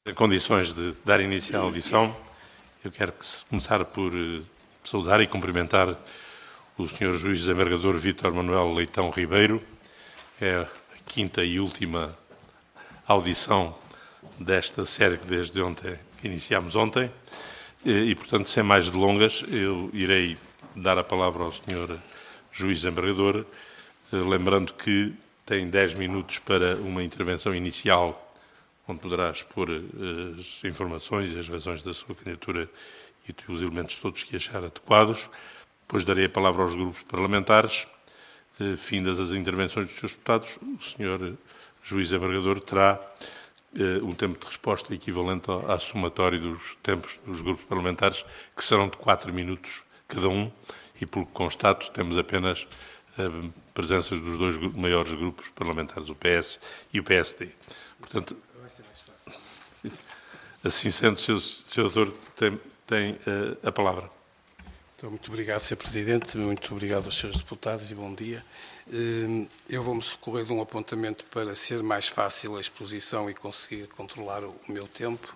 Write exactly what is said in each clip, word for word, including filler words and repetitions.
Em condições de dar início à audição, eu quero começar por saudar e cumprimentar o senhor Juiz Desembargador Vítor Manuel Leitão Ribeiro. É a quinta e última audição desta série que desde ontem, que iniciámos ontem, e, portanto, sem mais delongas, eu irei dar a palavra ao senhor Juiz Desembargador, lembrando que tem dez minutos para uma intervenção inicial, onde poderá expor as informações e as razões da sua candidatura e os elementos todos que achar adequados. Depois darei a palavra aos grupos parlamentares. Findas as intervenções dos seus deputados, o senhor Juiz Desembargador terá um tempo de resposta equivalente à somatória dos tempos dos grupos parlamentares, que serão de quatro minutos cada um, e pelo que constato temos apenas presenças dos dois maiores grupos parlamentares, o P S e o P S D. Portanto, vai ser mais fácil. Assim sendo, o senhor Doutor tem, tem uh, a palavra. Então, muito obrigado, senhor Presidente, muito obrigado aos senhores deputados e bom dia. Eu vou-me socorrer de um apontamento para ser mais fácil a exposição e conseguir controlar o meu tempo.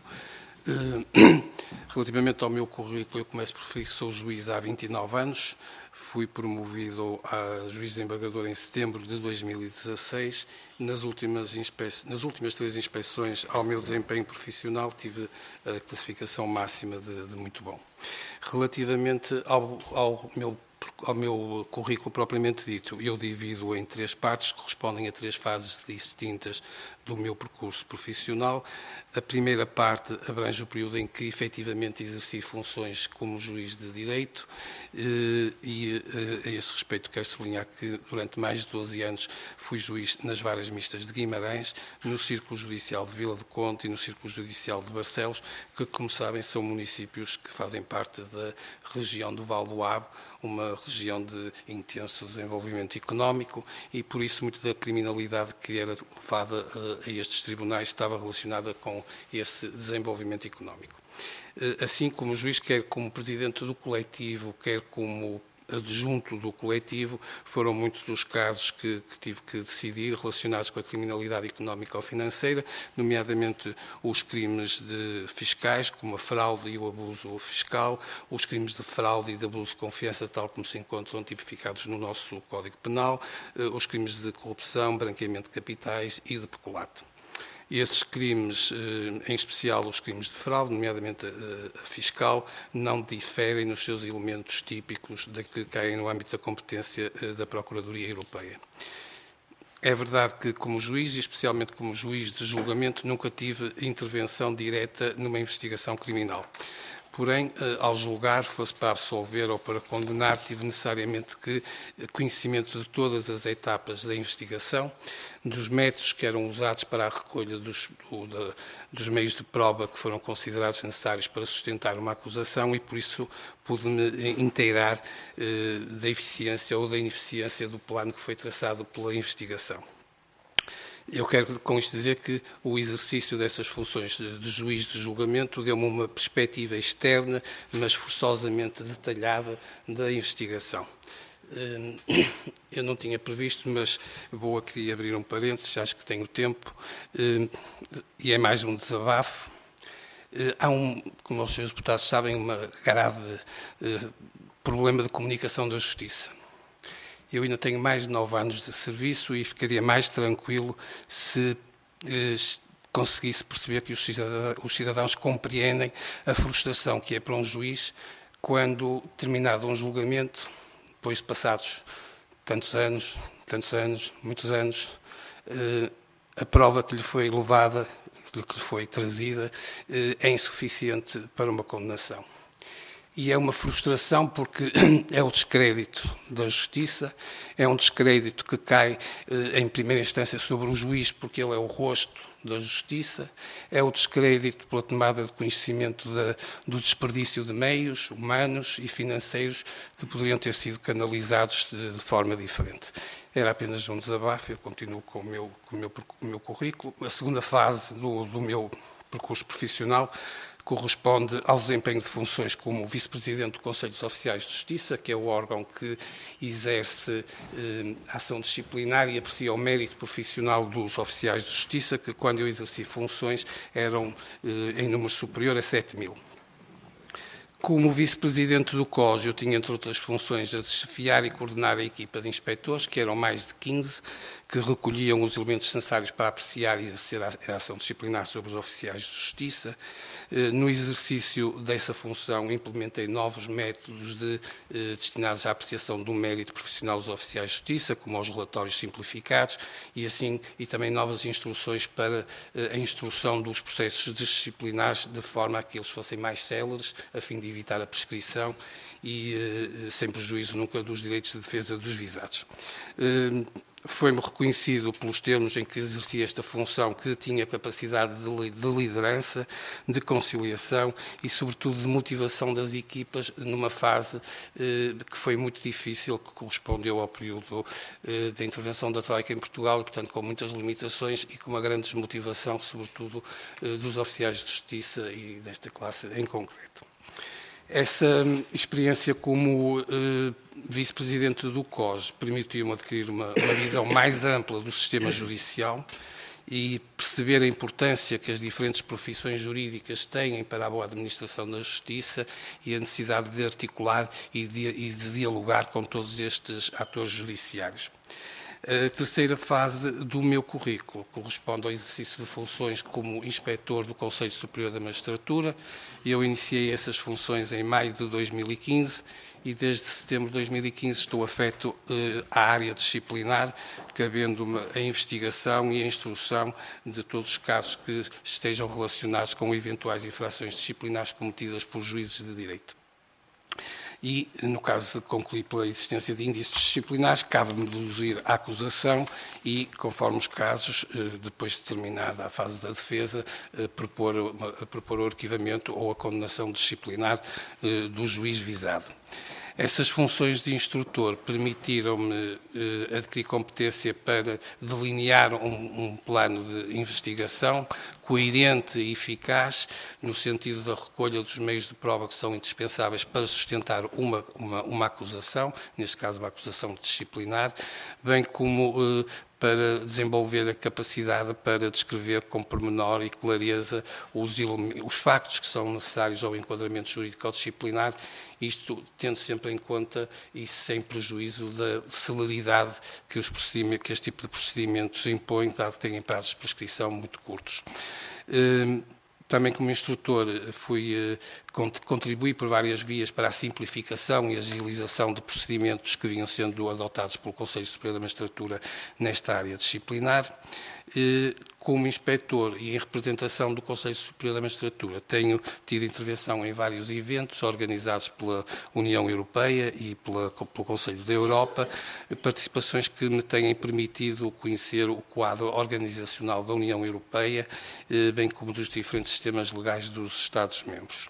Relativamente ao meu currículo, eu começo por referir que sou juiz há vinte e nove anos, fui promovido a juiz desembargador em setembro de dois mil e dezasseis. Nas últimas, inspe... Nas últimas três inspeções ao meu desempenho profissional tive a classificação máxima de, de muito bom. Relativamente ao, ao meu ao meu currículo propriamente dito, eu divido em três partes, que correspondem a três fases distintas do meu percurso profissional. A primeira parte abrange o período em que efetivamente exerci funções como juiz de direito e, a esse respeito, quero sublinhar que durante mais de doze anos fui juiz nas varas mistas de Guimarães, no Círculo Judicial de Vila do Conde e no Círculo Judicial de Barcelos, que, como sabem, são municípios que fazem parte da região do Val do Abo, uma região de intenso desenvolvimento económico, e por isso muito da criminalidade que era levada a estes tribunais estava relacionada com esse desenvolvimento económico. Assim como juiz, quer como presidente do coletivo, quer como adjunto do coletivo, foram muitos os casos que, que tive que decidir relacionados com a criminalidade económica ou financeira, nomeadamente os crimes de fiscais, como a fraude e o abuso fiscal, os crimes de fraude e de abuso de confiança, tal como se encontram tipificados no nosso Código Penal, os crimes de corrupção, branqueamento de capitais e de peculato. Esses crimes, em especial os crimes de fraude, nomeadamente a fiscal, não diferem nos seus elementos típicos de que caem no âmbito da competência da Procuradoria Europeia. É verdade que, como juiz, e especialmente como juiz de julgamento, nunca tive intervenção direta numa investigação criminal. Porém, ao julgar, fosse para absolver ou para condenar, tive necessariamente que conhecimento de todas as etapas da investigação, dos métodos que eram usados para a recolha dos, do, da, dos meios de prova que foram considerados necessários para sustentar uma acusação, e por isso pude-me inteirar eh, da eficiência ou da ineficiência do plano que foi traçado pela investigação. Eu quero com isto dizer que o exercício dessas funções de juiz de julgamento deu-me uma perspectiva externa, mas forçosamente detalhada, da investigação. Eu não tinha previsto, mas vou aqui abrir um parênteses, acho que tenho tempo, e é mais um desabafo. Há um, como os senhores deputados sabem, um grave problema de comunicação da Justiça. Eu ainda tenho mais de nove anos de serviço e ficaria mais tranquilo se eh, conseguisse perceber que os cidadãos, os cidadãos compreendem a frustração que é para um juiz quando, terminado um julgamento, depois de passados tantos anos, tantos anos, muitos anos, eh, a prova que lhe foi levada, que lhe foi trazida, eh, é insuficiente para uma condenação. E é uma frustração porque é o descrédito da Justiça, é um descrédito que cai eh, em primeira instância sobre o juiz, porque ele é o rosto da Justiça, é o descrédito pela tomada de conhecimento da, do desperdício de meios humanos e financeiros que poderiam ter sido canalizados de, de forma diferente. Era apenas um desabafo, eu continuo com o meu, com o meu, com o meu currículo. A segunda fase do, do meu percurso profissional corresponde ao desempenho de funções como Vice-Presidente do Conselho dos Oficiais de Justiça, que é o órgão que exerce eh, ação disciplinar e aprecia o mérito profissional dos oficiais de Justiça, que quando eu exerci funções eram eh, em número superior a sete mil. Como Vice-Presidente do C O S, eu tinha, entre outras funções, a chefiar e coordenar a equipa de inspectores, que eram mais de quinze, que recolhiam os elementos necessários para apreciar e exercer a ação disciplinar sobre os oficiais de justiça. No exercício dessa função, implementei novos métodos de, destinados à apreciação do mérito profissional dos oficiais de justiça, como os relatórios simplificados, e assim e também novas instruções para a instrução dos processos disciplinares, de forma a que eles fossem mais céleres, a fim de evitar a prescrição e sem prejuízo nunca dos direitos de defesa dos visados. Foi-me reconhecido pelos termos em que exercia esta função que tinha capacidade de liderança, de conciliação e, sobretudo, de motivação das equipas numa fase eh, que foi muito difícil, que correspondeu ao período eh, da intervenção da Troika em Portugal e, portanto, com muitas limitações e com uma grande desmotivação, sobretudo, eh, dos oficiais de justiça e desta classe em concreto. Essa experiência como eh, Vice-Presidente do C O S permitiu-me adquirir uma, uma visão mais ampla do sistema judicial e perceber a importância que as diferentes profissões jurídicas têm para a boa administração da justiça e a necessidade de articular e de, e de dialogar com todos estes atores judiciários. A terceira fase do meu currículo corresponde ao exercício de funções como inspetor do Conselho Superior da Magistratura. Eu iniciei essas funções em maio de dois mil e quinze e desde setembro de dois mil e quinze estou afeto eh, à área disciplinar, cabendo-me a investigação e a instrução de todos os casos que estejam relacionados com eventuais infrações disciplinares cometidas por juízes de direito. E, no caso de concluir pela existência de índices disciplinares, cabe-me deduzir a acusação e, conforme os casos, depois de terminada a fase da defesa, propor, propor o arquivamento ou a condenação disciplinar do juiz visado. Essas funções de instrutor permitiram-me eh, adquirir competência para delinear um, um plano de investigação coerente e eficaz, no sentido da recolha dos meios de prova que são indispensáveis para sustentar uma, uma, uma acusação, neste caso uma acusação disciplinar, bem como eh, para desenvolver a capacidade para descrever com pormenor e clareza os, os factos que são necessários ao enquadramento jurídico ou disciplinar, isto tendo sempre em conta e sem prejuízo da celeridade que, os que este tipo de procedimentos impõe, dado que têm prazos de prescrição muito curtos. Também como instrutor fui contribuir por várias vias para a simplificação e agilização de procedimentos que vinham sendo adotados pelo Conselho Superior da Magistratura nesta área disciplinar. Como inspetor e em representação do Conselho Superior da Magistratura, tenho tido intervenção em vários eventos organizados pela União Europeia e pela, pelo Conselho da Europa, participações que me têm permitido conhecer o quadro organizacional da União Europeia, bem como dos diferentes sistemas legais dos Estados-membros.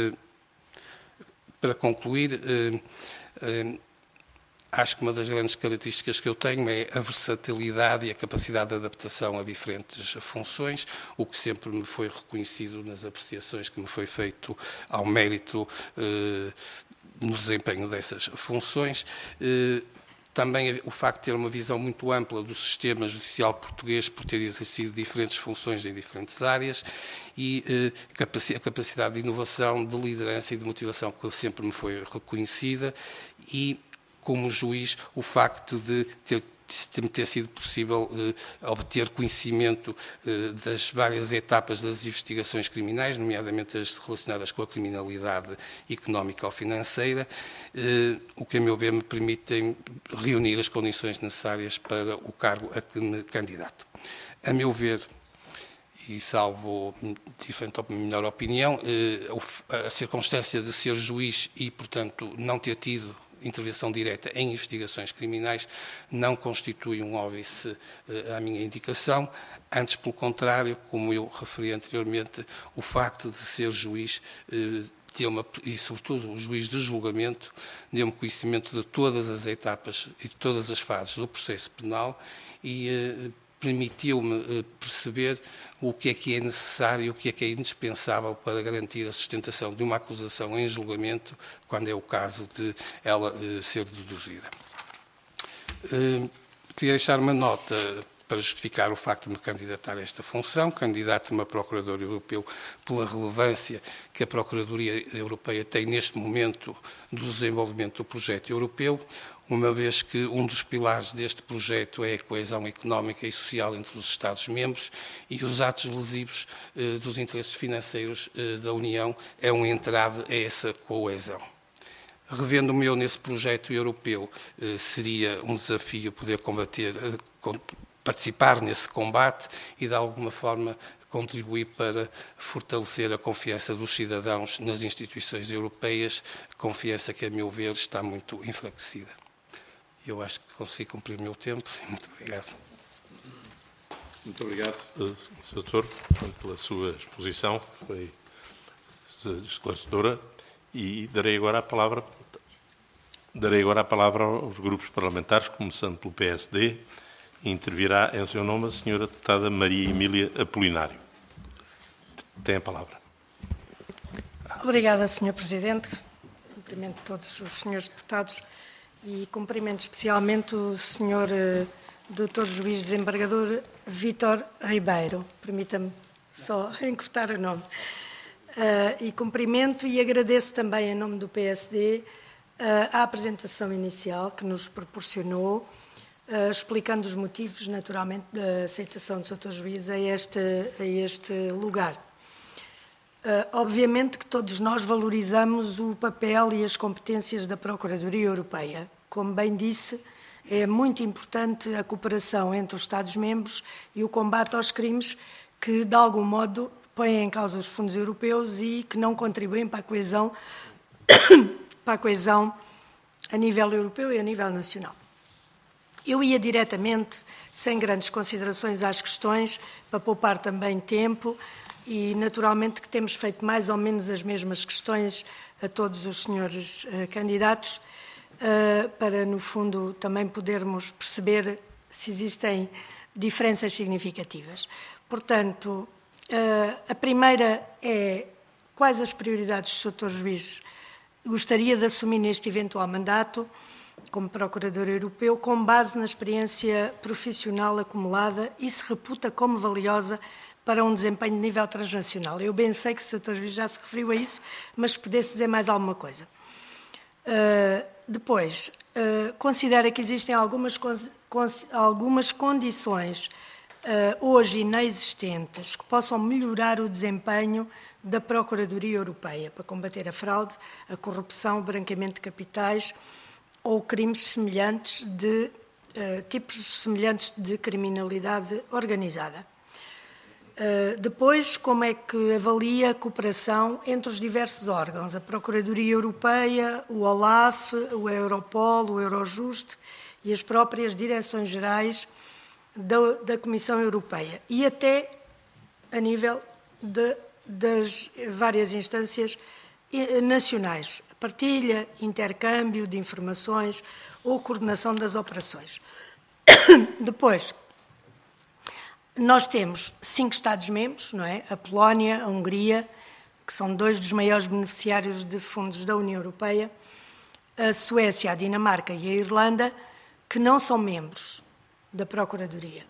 Para concluir, acho que uma das grandes características que eu tenho é a versatilidade e a capacidade de adaptação a diferentes funções, o que sempre me foi reconhecido nas apreciações que me foi feito ao mérito eh, no desempenho dessas funções. Eh, Também o facto de ter uma visão muito ampla do sistema judicial português, por ter exercido diferentes funções em diferentes áreas, e eh, a capacidade de inovação, de liderança e de motivação que sempre me foi reconhecida, e como juiz, o facto de ter, de ter sido possível eh, obter conhecimento eh, das várias etapas das investigações criminais, nomeadamente as relacionadas com a criminalidade económica ou financeira, eh, o que, a meu ver, me permitem reunir as condições necessárias para o cargo a que me candidato. A meu ver, e salvo diferente ou melhor opinião, eh, a circunstância de ser juiz e, portanto, não ter tido intervenção direta em investigações criminais não constitui um óbice à minha indicação, antes, pelo contrário, como eu referi anteriormente, o facto de ser juiz deu-me, e sobretudo o juiz de julgamento, deu-me conhecimento de todas as etapas e de todas as fases do processo penal e permitiu-me perceber o que é que é necessário, o que é que é indispensável para garantir a sustentação de uma acusação em julgamento, quando é o caso de ela ser deduzida. Queria deixar uma nota para justificar o facto de me candidatar a esta função. Candidato-me a Procurador Europeu pela relevância que a Procuradoria Europeia tem neste momento do desenvolvimento do projeto europeu, uma vez que um dos pilares deste projeto é a coesão económica e social entre os Estados-membros e os atos lesivos eh, dos interesses financeiros eh, da União é um entrave a essa coesão. Revendo-me eu nesse projeto europeu, eh, seria um desafio poder combater, eh, participar nesse combate e, de alguma forma, contribuir para fortalecer a confiança dos cidadãos nas instituições europeias, confiança que, a meu ver, está muito enfraquecida. Eu acho que consegui cumprir o meu tempo. Muito obrigado. Muito obrigado, doutor, pela sua exposição, que foi esclarecedora, e darei agora a palavra, darei agora a palavra aos grupos parlamentares, começando pelo P S D, e intervirá em seu nome a senhora deputada Maria Emília Apolinário. Tem a palavra. Obrigada, senhor Presidente. Cumprimento todos os senhores deputados e cumprimento especialmente o senhor doutor Juiz Desembargador Vítor Ribeiro. Permita-me só encurtar o nome. Uh, e cumprimento e agradeço também, em nome do P S D, uh, a apresentação inicial que nos proporcionou, uh, explicando os motivos, naturalmente, da aceitação do doutor Juiz a este, a este lugar. Uh, obviamente que todos nós valorizamos o papel e as competências da Procuradoria Europeia. Como bem disse, é muito importante a cooperação entre os Estados-membros e o combate aos crimes que, de algum modo, põem em causa os fundos europeus e que não contribuem para a coesão, para a coesão a nível europeu e a nível nacional. Eu ia diretamente, sem grandes considerações às questões, para poupar também tempo e, naturalmente, que temos feito mais ou menos as mesmas questões a todos os senhores uh, candidatos, uh, para, no fundo, também podermos perceber se existem diferenças significativas. Portanto, Uh, a primeira é quais as prioridades que o doutor Juiz gostaria de assumir neste eventual mandato como Procurador Europeu, com base na experiência profissional acumulada e se reputa como valiosa para um desempenho de nível transnacional. Eu bem sei que o doutor Juiz já se referiu a isso, mas se pudesse dizer mais alguma coisa. Uh, depois, uh, considera que existem algumas, algumas condições Uh, hoje inexistentes, que possam melhorar o desempenho da Procuradoria Europeia para combater a fraude, a corrupção, o branqueamento de capitais ou crimes semelhantes de, uh, tipos semelhantes de criminalidade organizada. Uh, depois, como é que avalia a cooperação entre os diversos órgãos, a Procuradoria Europeia, o OLAF, o Europol, o Eurojust e as próprias direções-gerais Da, da Comissão Europeia e até a nível de, das várias instâncias nacionais, partilha, intercâmbio de informações ou coordenação das operações. Depois, nós temos cinco Estados-membros, não é? A Polónia, a Hungria, que são dois dos maiores beneficiários de fundos da União Europeia, a Suécia, a Dinamarca e a Irlanda, que não são membros da Procuradoria.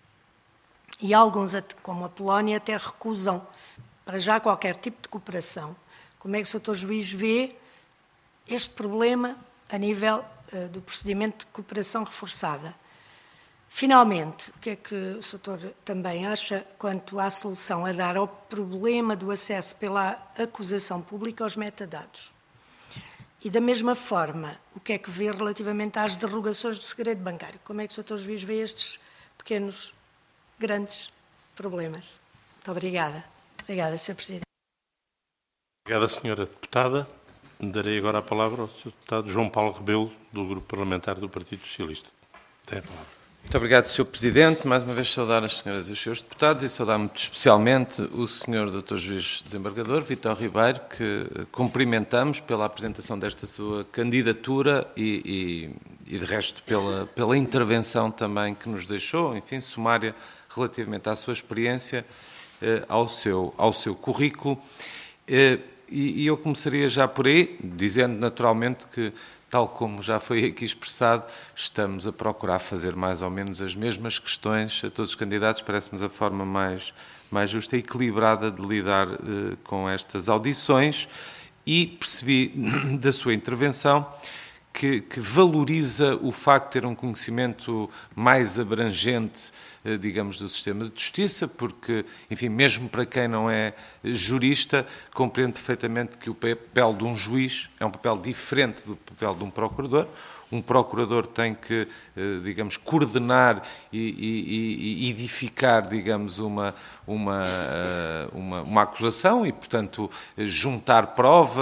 E alguns, como a Polónia, até recusam para já qualquer tipo de cooperação. Como é que o doutor Juiz vê este problema a nível uh, do procedimento de cooperação reforçada? Finalmente, o que é que o doutor também acha quanto à solução a dar ao problema do acesso pela acusação pública aos metadados? E, da mesma forma, o que é que vê relativamente às derrogações do segredo bancário? Como é que o doutor Juiz vê estes pequenos, grandes problemas? Muito obrigada. Obrigada, senhor Presidente. Obrigada, senhora deputada. Darei agora a palavra ao senhor deputado João Paulo Rebelo, do Grupo Parlamentar do Partido Socialista. Tem a palavra. Muito obrigado, senhor Presidente. Mais uma vez saudar as senhoras e os senhores deputados e saudar muito especialmente o senhor doutor Juiz Desembargador Vítor Ribeiro, que cumprimentamos pela apresentação desta sua candidatura e, e e de resto pela, pela intervenção também que nos deixou, enfim, sumária relativamente à sua experiência, ao seu, ao seu currículo. E, e eu começaria já por aí, dizendo naturalmente que, tal como já foi aqui expressado, estamos a procurar fazer mais ou menos as mesmas questões a todos os candidatos, parece-nos a forma mais, mais justa e equilibrada de lidar eh, com estas audições, e percebi da sua intervenção que, que valoriza o facto de ter um conhecimento mais abrangente, eh, digamos, do sistema de justiça, porque, enfim, mesmo para quem não é jurista, compreende perfeitamente que o papel de um juiz é um papel diferente do papel de um procurador. Um procurador tem que, digamos, coordenar e, e, e edificar, digamos, uma, uma, uma, uma acusação e, portanto, juntar prova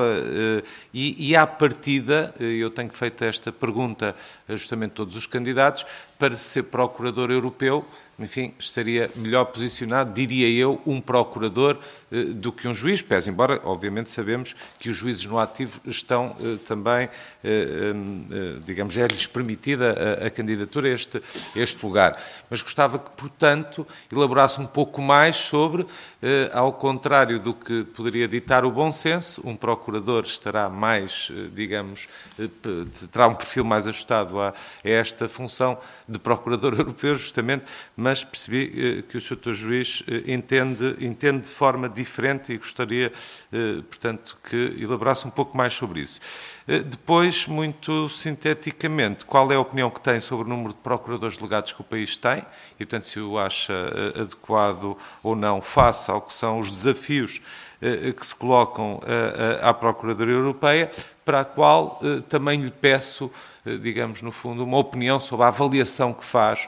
e, e, à partida, eu tenho feito esta pergunta justamente a todos os candidatos, para ser procurador europeu, enfim, estaria melhor posicionado, diria eu, um procurador eh, do que um juiz, pese embora, obviamente, sabemos que os juízes no ativo estão eh, também, eh, eh, digamos, é-lhes permitida a, a candidatura a este, a este lugar. Mas gostava que, portanto, elaborasse um pouco mais sobre, eh, ao contrário do que poderia ditar o bom senso, um procurador estará mais, eh, digamos, eh, terá um perfil mais ajustado a, a esta função de procurador europeu, justamente, mas percebi que o senhor doutor Juiz entende, entende de forma diferente e gostaria, portanto, que elaborasse um pouco mais sobre isso. Depois, muito sinteticamente, qual é a opinião que tem sobre o número de procuradores delegados que o país tem e, portanto, se o acha adequado ou não face ao que são os desafios que se colocam à Procuradoria Europeia, para a qual também lhe peço, digamos, no fundo, uma opinião sobre a avaliação que faz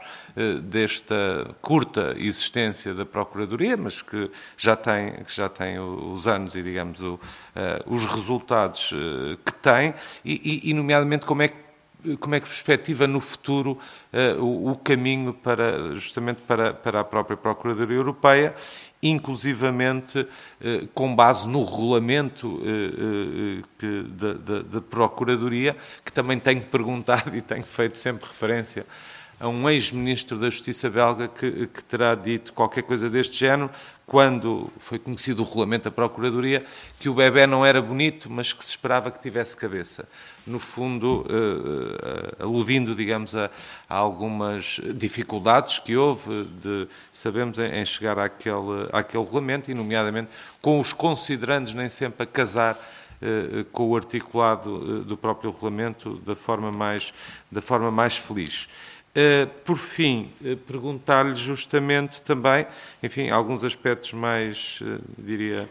desta curta existência da Procuradoria, mas que já tem, que já tem os anos e, digamos, o, os resultados que tem, e, e, nomeadamente, como é que como é que perspectiva no futuro uh, o, o caminho para, justamente para, para a própria Procuradoria Europeia, inclusivamente uh, com base no regulamento uh, uh, que, da, da, da Procuradoria, que também tenho perguntado e tenho feito sempre referência a um ex-ministro da Justiça belga que, que terá dito qualquer coisa deste género, quando foi conhecido o regulamento da Procuradoria, que o bebé não era bonito, mas que se esperava que tivesse cabeça. No fundo, uh, uh, aludindo, digamos, a, a algumas dificuldades que houve, de, sabemos, em, em chegar àquele, àquele regulamento, e nomeadamente com os considerandos nem sempre a casar uh, com o articulado uh, do próprio regulamento da forma mais, da forma mais feliz. Uh, por fim, uh, perguntar-lhe justamente também, enfim, alguns aspectos mais, uh, diria,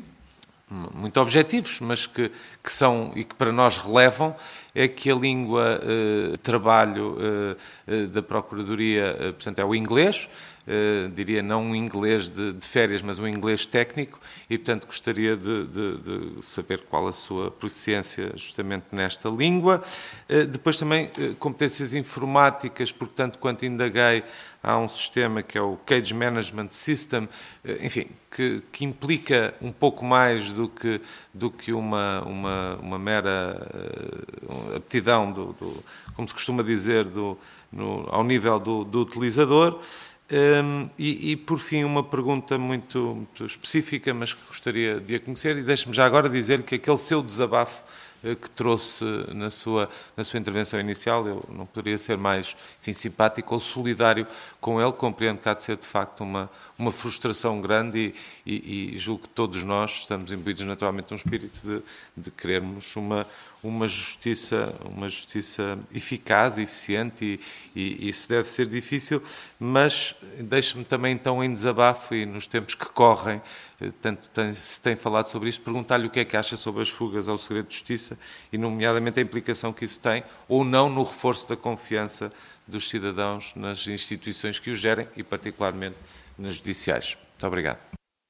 muito objetivos, mas que, que são e que para nós relevam, é que a língua uh, de trabalho uh, uh, da Procuradoria, uh, portanto, é o inglês, uh, diria não um inglês de, de férias, mas um inglês técnico, e, portanto, gostaria de, de, de saber qual a sua proficiência justamente nesta língua. Uh, depois também uh, competências informáticas, portanto, quanto indaguei, há um sistema que é o Cage Management System, enfim, que, que implica um pouco mais do que, do que uma, uma, uma mera uh, aptidão, do, do, como se costuma dizer, do, no, ao nível do, do utilizador. Um, e, e, por fim, uma pergunta muito, muito específica, mas que gostaria de a conhecer, e deixe-me já agora dizer-lhe que aquele seu desabafo que trouxe na sua, na sua intervenção inicial, eu não poderia ser mais, enfim, simpático ou solidário com ele, compreendo que há de ser de facto uma, uma frustração grande e, e, e julgo que todos nós estamos imbuídos naturalmente num espírito de, de querermos uma, uma, justiça, uma justiça eficaz e eficiente e, e, e isso deve ser difícil, mas deixe-me também então em desabafo e nos tempos que correm, tanto tem, se tem falado sobre isto, perguntar-lhe o que é que acha sobre as fugas ao segredo de justiça e, nomeadamente, a implicação que isso tem ou não no reforço da confiança dos cidadãos nas instituições que os gerem e, particularmente, nas judiciais. Muito obrigado.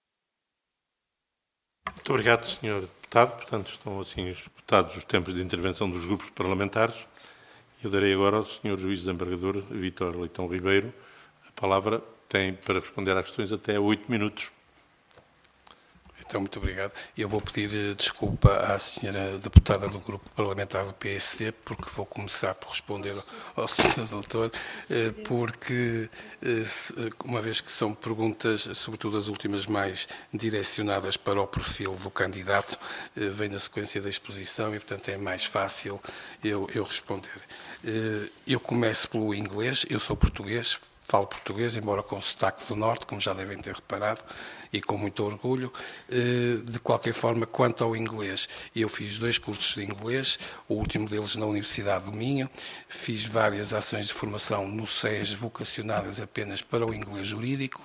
Muito obrigado, senhor Deputado. Portanto, estão assim esgotados os tempos de intervenção dos grupos parlamentares. Eu darei agora ao senhor Juiz Desembargador Vítor Leitão Ribeiro. A palavra tem para responder às questões até oito minutos. Então, muito obrigado. Eu vou pedir desculpa à senhora deputada do Grupo Parlamentar do P S D, porque vou começar por responder ao senhor doutor, porque, uma vez que são perguntas, sobretudo as últimas mais direcionadas para o perfil do candidato, vem na sequência da exposição e, portanto, é mais fácil eu, eu responder. Eu começo pelo inglês, eu sou português, falo português, embora com sotaque do Norte, como já devem ter reparado, e com muito orgulho. De qualquer forma, quanto ao inglês, eu fiz dois cursos de inglês, o último deles na Universidade do Minho, fiz várias ações de formação no S E S vocacionadas apenas para o inglês jurídico.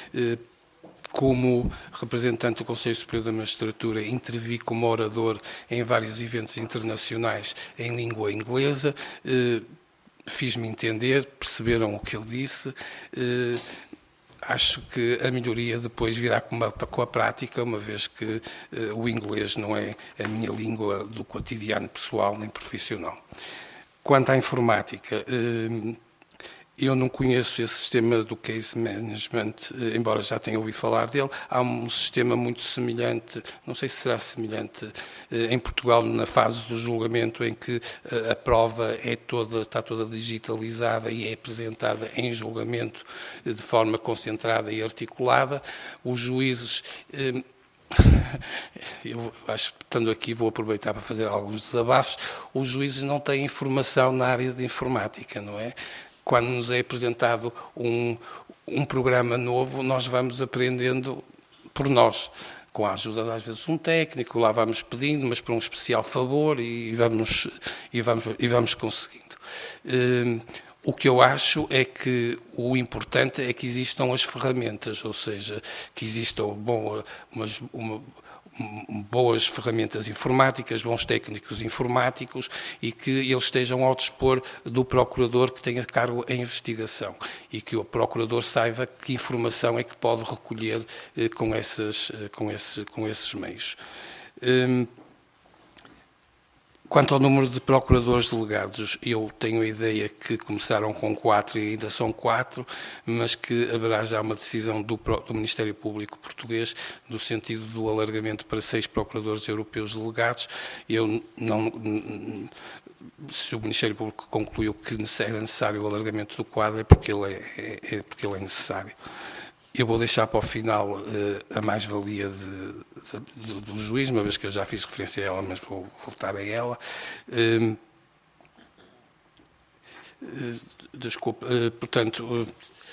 Como representante do Conselho Superior da Magistratura, intervi como orador em vários eventos internacionais em língua inglesa. Fiz-me entender, perceberam o que eu disse. Eh, acho que a melhoria depois virá com, uma, com a prática, uma vez que eh, o inglês não é a minha língua do cotidiano pessoal nem profissional. Quanto à informática, eh, eu não conheço esse sistema do case management, embora já tenha ouvido falar dele. Há um sistema muito semelhante, não sei se será semelhante, em Portugal, na fase do julgamento, em que a prova é toda, está toda digitalizada e é apresentada em julgamento de forma concentrada e articulada. Os juízes... Eu acho que, estando aqui, vou aproveitar para fazer alguns desabafos. Os juízes não têm formação na área de informática, não é? Quando nos é apresentado um, um programa novo, nós vamos aprendendo por nós, com a ajuda, às vezes, de um técnico, lá vamos pedindo, mas por um especial favor, e vamos, e vamos, e vamos conseguindo. Uh, o que eu acho é que o importante é que existam as ferramentas, ou seja, que existam bom, umas, uma, boas ferramentas informáticas, bons técnicos informáticos e que eles estejam ao dispor do procurador que tenha cargo em investigação e que o procurador saiba que informação é que pode recolher eh, com, essas, eh, com, esse, com esses meios. Hum, Quanto ao número de procuradores delegados, eu tenho a ideia que começaram com quatro e ainda são quatro, mas que haverá já uma decisão do, do Ministério Público Português no sentido do alargamento para seis procuradores europeus delegados. Eu não, se o Ministério Público concluiu que era necessário o alargamento do quadro, é porque ele é, é, é, porque ele é necessário. Eu vou deixar para o final uh, a mais-valia do, do juiz, uma vez que eu já fiz referência a ela, mas vou voltar a ela. Uh, uh, desculpe, uh, portanto, uh,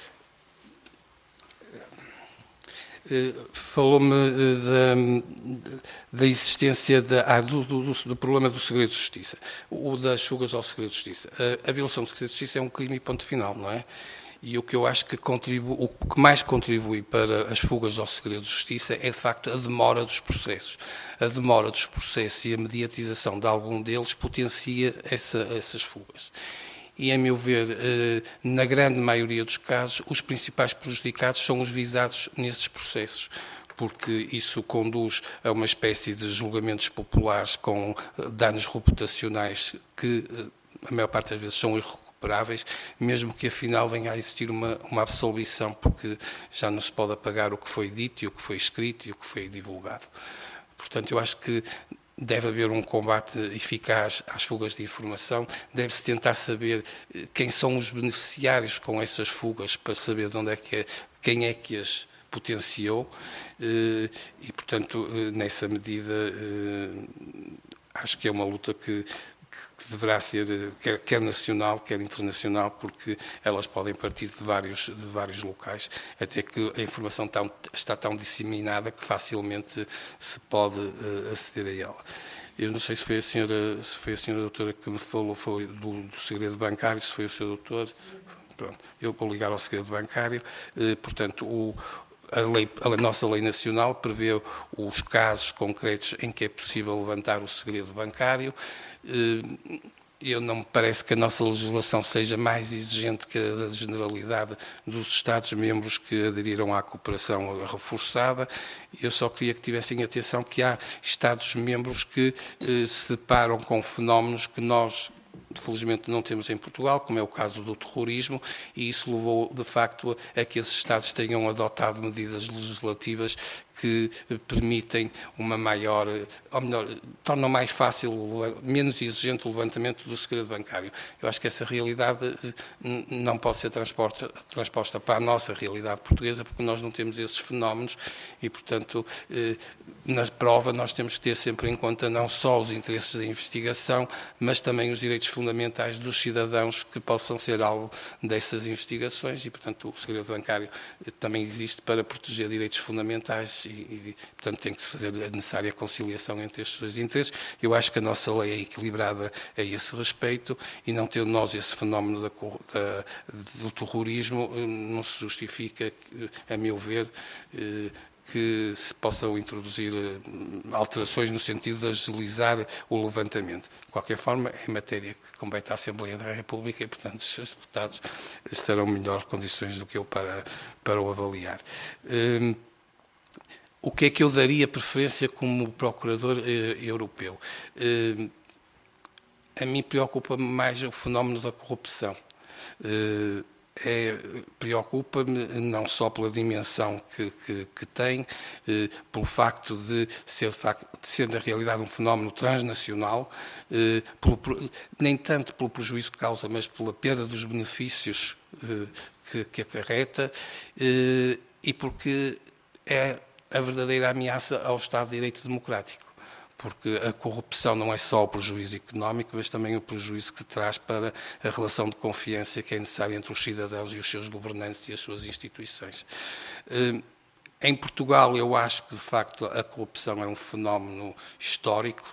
uh, falou-me uh, da, da existência da, ah, do, do, do problema do segredo de justiça, o das fugas ao segredo de justiça. Uh, a violação do segredo de justiça é um crime e ponto final, não é? E o que eu acho que contribui, o que mais contribui para as fugas ao segredo de justiça é, de facto, a demora dos processos. A demora dos processos e a mediatização de algum deles potencia essa, essas fugas. E, a meu ver, na grande maioria dos casos, os principais prejudicados são os visados nesses processos, porque isso conduz a uma espécie de julgamentos populares com danos reputacionais que, a maior parte das vezes, são irrecuperáveis, mesmo que afinal venha a existir uma, uma absolvição, porque já não se pode apagar o que foi dito e o que foi escrito e o que foi divulgado. Portanto, eu acho que deve haver um combate eficaz às fugas de informação, deve-se tentar saber quem são os beneficiários com essas fugas, para saber de onde é que é, quem é que as potenciou e, portanto, nessa medida, acho que é uma luta que que deverá ser quer, quer nacional, quer internacional, porque elas podem partir de vários, de vários locais, até que a informação tão, está tão disseminada que facilmente se pode uh, aceder a ela. Eu não sei se foi a senhora, se foi a senhora doutora que me falou foi do, do segredo bancário, se foi o senhor doutor. Pronto, eu vou ligar ao segredo bancário. Uh, portanto, o A, lei, a nossa lei nacional prevê os casos concretos em que é possível levantar o segredo bancário. Eu não me parece que a nossa legislação seja mais exigente que a da generalidade dos Estados-membros que aderiram à cooperação reforçada. Eu só queria que tivessem atenção que há Estados-membros que se deparam com fenómenos que nós felizmente não temos em Portugal, como é o caso do terrorismo, e isso levou, de facto, a que esses Estados tenham adotado medidas legislativas que permitem uma maior, ou melhor, tornam mais fácil, menos exigente o levantamento do segredo bancário. Eu acho que essa realidade não pode ser transposta, transposta para a nossa realidade portuguesa, porque nós não temos esses fenómenos e, portanto, na prova nós temos que ter sempre em conta não só os interesses da investigação, mas também os direitos fundamentais dos cidadãos que possam ser alvo dessas investigações e, portanto, o segredo bancário também existe para proteger direitos fundamentais e, e portanto, tem que se fazer a necessária conciliação entre estes dois interesses. Eu acho que a nossa lei é equilibrada a esse respeito e não ter nós esse fenómeno da, da, do terrorismo não se justifica, a meu ver, que se possam introduzir alterações no sentido de agilizar o levantamento. De qualquer forma, é matéria que compete à Assembleia da República e, portanto, os deputados estarão em melhores condições do que eu para, para o avaliar. Um, o que é que eu daria preferência como Procurador eh, Europeu? Uh, a mim preocupa-me mais o fenómeno da corrupção. Uh, É, preocupa-me não só pela dimensão que, que, que tem, eh, pelo facto de ser, de ser, na realidade, um fenómeno transnacional, eh, pelo, nem tanto pelo prejuízo que causa, mas pela perda dos benefícios eh, que, que acarreta, eh, e porque é a verdadeira ameaça ao Estado de Direito Democrático. Porque a corrupção não é só o prejuízo económico, mas também o prejuízo que traz para a relação de confiança que é necessária entre os cidadãos e os seus governantes e as suas instituições. Em Portugal, eu acho que, de facto, a corrupção é um fenómeno histórico,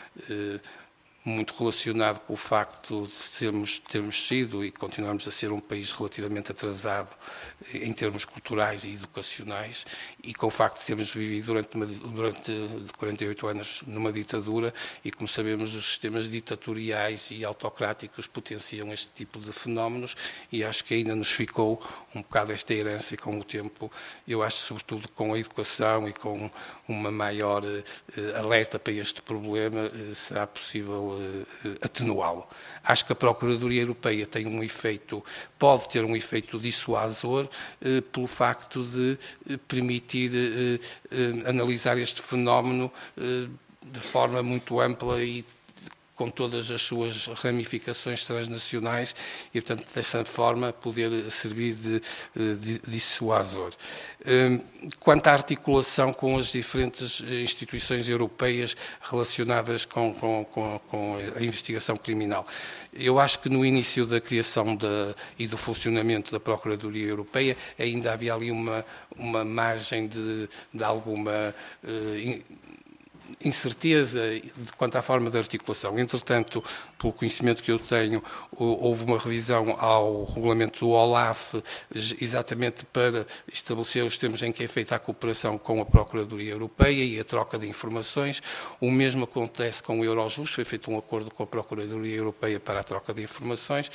muito relacionado com o facto de sermos, termos sido e continuarmos a ser um país relativamente atrasado em termos culturais e educacionais e com o facto de termos vivido durante, uma, durante quarenta e oito anos numa ditadura e, como sabemos, os sistemas ditatoriais e autocráticos potenciam este tipo de fenómenos e acho que ainda nos ficou um bocado esta herança e com o tempo, eu acho, sobretudo com a educação e com uma maior eh, alerta para este problema, eh, será possível atenuá-lo. Acho que a Procuradoria Europeia tem um efeito, pode ter um efeito dissuasor eh, pelo facto de eh, permitir eh, eh, analisar este fenómeno eh, de forma muito ampla e com todas as suas ramificações transnacionais e, portanto, desta forma, poder servir de, de dissuasor. Quanto à articulação com as diferentes instituições europeias relacionadas com, com, com, com a investigação criminal, eu acho que no início da criação da, e do funcionamento da Procuradoria Europeia ainda havia ali uma, uma margem de, de alguma uh, incerteza quanto à forma de articulação. Entretanto, pelo conhecimento que eu tenho, houve uma revisão ao regulamento do OLAF, exatamente para estabelecer os termos em que é feita a cooperação com a Procuradoria Europeia e a troca de informações. O mesmo acontece com o Eurojust, foi feito um acordo com a Procuradoria Europeia para a troca de informações.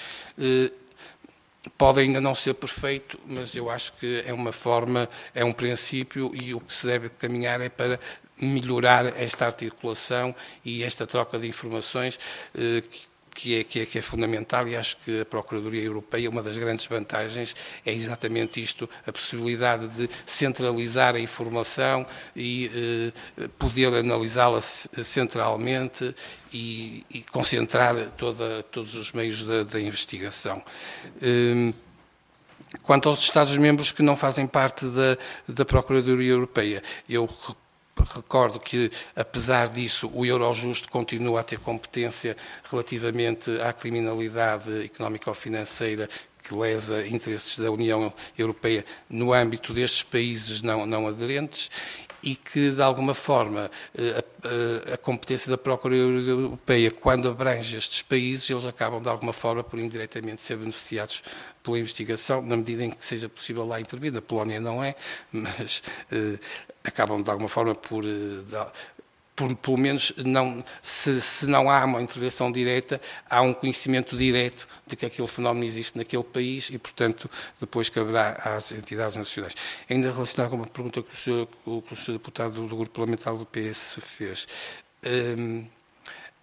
Pode ainda não ser perfeito, mas eu acho que é uma forma, é um princípio e o que se deve caminhar é para melhorar esta articulação e esta troca de informações eh, que, é, que, é, que é fundamental e acho que a Procuradoria Europeia, uma das grandes vantagens é exatamente isto, a possibilidade de centralizar a informação e eh, poder analisá-la centralmente e, e concentrar toda, todos os meios da, da investigação. Eh, quanto aos Estados-membros que não fazem parte da, da Procuradoria Europeia, eu recordo que, apesar disso, o Eurojust continua a ter competência relativamente à criminalidade económico-financeira que lesa interesses da União Europeia no âmbito destes países não, não aderentes e que, de alguma forma, a, a, a competência da Procuradoria Europeia, quando abrange estes países, eles acabam, de alguma forma, por indiretamente ser beneficiados pela investigação, na medida em que seja possível lá intervir. Na Polónia não é, mas eh, acabam, de alguma forma, por, eh, por pelo menos, não, se, se não há uma intervenção direta, há um conhecimento direto de que aquele fenómeno existe naquele país e, portanto, depois caberá às entidades nacionais. Ainda relacionado com uma pergunta que o senhor, que o senhor deputado do grupo parlamentar do P S fez, um,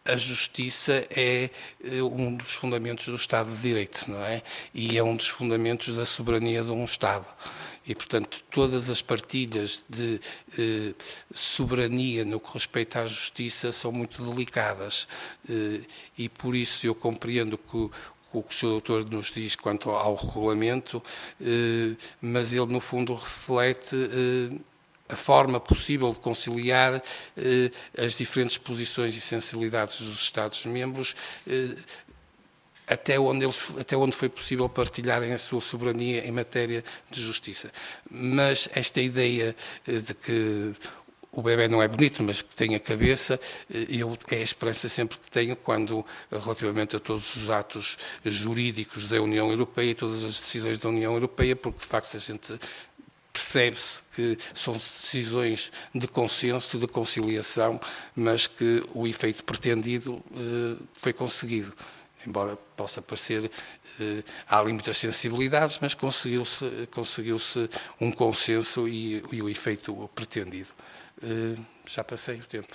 a justiça é um dos fundamentos do Estado de Direito, não é? E é um dos fundamentos da soberania de um Estado. E, portanto, todas as partilhas de eh, soberania no que respeita à justiça são muito delicadas. Eh, e, por isso, eu compreendo que o, o que o senhor doutor nos diz quanto ao regulamento, eh, mas ele, no fundo, reflete eh, a forma possível de conciliar eh, as diferentes posições e sensibilidades dos Estados-membros, eh, até onde, eles, até onde foi possível partilharem a sua soberania em matéria de justiça. Mas esta ideia de que o bebê não é bonito, mas que tem a cabeça, eu, é a esperança sempre que tenho quando, relativamente a todos os atos jurídicos da União Europeia e todas as decisões da União Europeia, porque, de facto, a gente percebe-se que são decisões de consenso, de conciliação, mas que o efeito pretendido eh, foi conseguido. Embora possa parecer, eh, há ali muitas sensibilidades, mas conseguiu-se conseguiu-se um consenso e, e o efeito pretendido. Eh, já passei o tempo,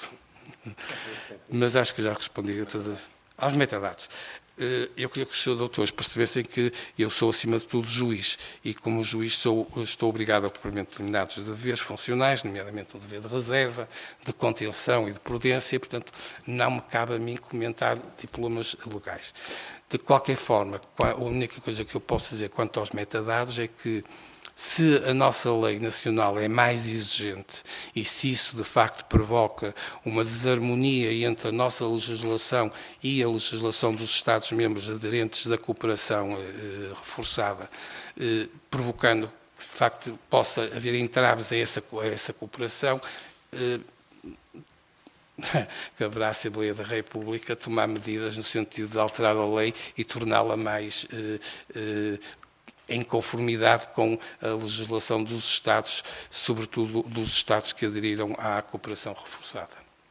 mas acho que já respondi a todas. Aos metadados. Eh, eu queria que os senhores doutores percebessem que eu sou, acima de tudo, juiz, e como juiz sou, estou obrigado ao cumprimento de determinados deveres funcionais, nomeadamente o dever de reserva, de contenção e de prudência, e, portanto, não me cabe a mim comentar diplomas legais. De qualquer forma, a única coisa que eu posso dizer quanto aos metadados é que, se a nossa lei nacional é mais exigente e se isso de facto provoca uma desarmonia entre a nossa legislação e a legislação dos Estados-membros aderentes da cooperação eh, reforçada, eh, provocando que de facto possa haver entraves a essa, a essa cooperação, eh, caberá à Assembleia da República tomar medidas no sentido de alterar a lei e torná-la mais eh, eh, em conformidade com a legislação dos Estados, sobretudo dos Estados que aderiram à cooperação reforçada.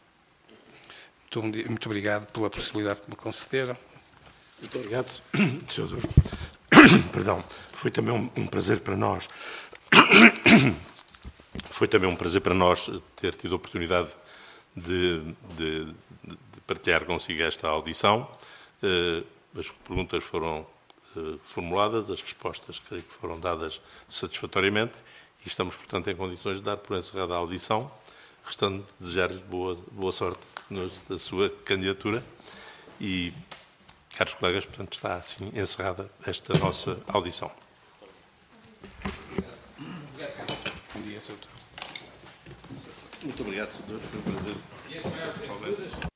Muito, muito obrigado pela possibilidade que me concederam. Muito obrigado, senhor Doutor. Perdão, foi também um, um prazer para nós. Foi também um prazer para nós ter tido a oportunidade de, de, de partilhar consigo esta audição. As perguntas foram formuladas, as respostas creio que foram dadas satisfatoriamente e estamos, portanto, em condições de dar por encerrada a audição, restando desejar-lhes boa, boa sorte na sua candidatura e, caros colegas, portanto, está assim encerrada esta nossa audição. Bom dia, senhor. Muito obrigado, doutor. Foi um prazer.